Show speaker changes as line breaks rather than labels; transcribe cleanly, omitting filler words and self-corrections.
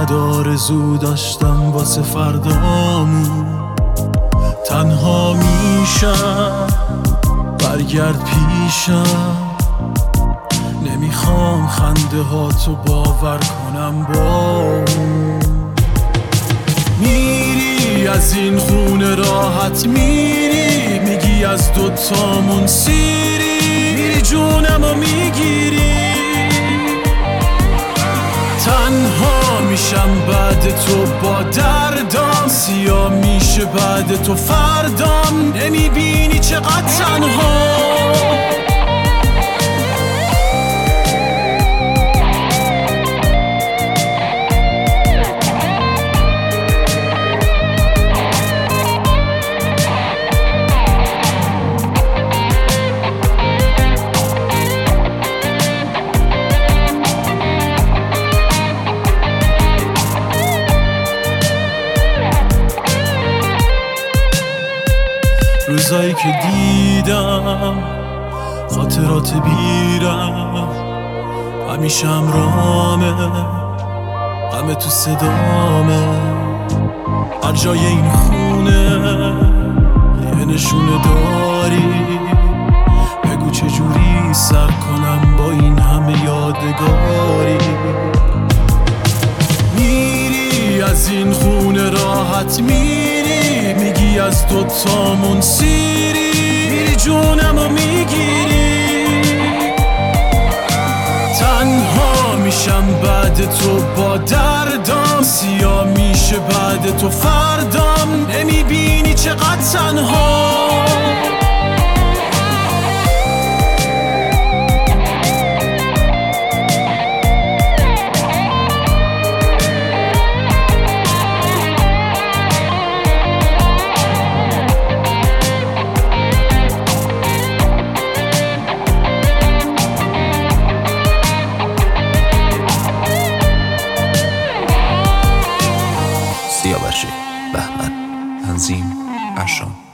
چقدر آرزو داشتم واسه فردامون. تنها میشم برگرد پیشم، نمیخوام خنده ها تو باور کنم با اون. میری از این خونه راحت میری، میگی از دوتامون سیری، میری جونمو میگیری. تنها میشم بعد تو با دردام، سیاه میشه بعد تو فردام، نمیبینی چقدر تنها. روزایی که دیدم خاطرات بیرم، همیشه همراهمه، غم تو صدامه. هر جای این خونه یه نشونه داری، بگو چجوری سر کنم با این همه یادگاری. میری از این خونه راحت میری، میگی از دوتامون سیری، میری جونمو میگیری. تنها میشم بعد تو با دردام، سیاه میشه بعد تو فردام، نمیبینی چقدر تنها.
سیاوشی، بهمن، تنظیم، اشان.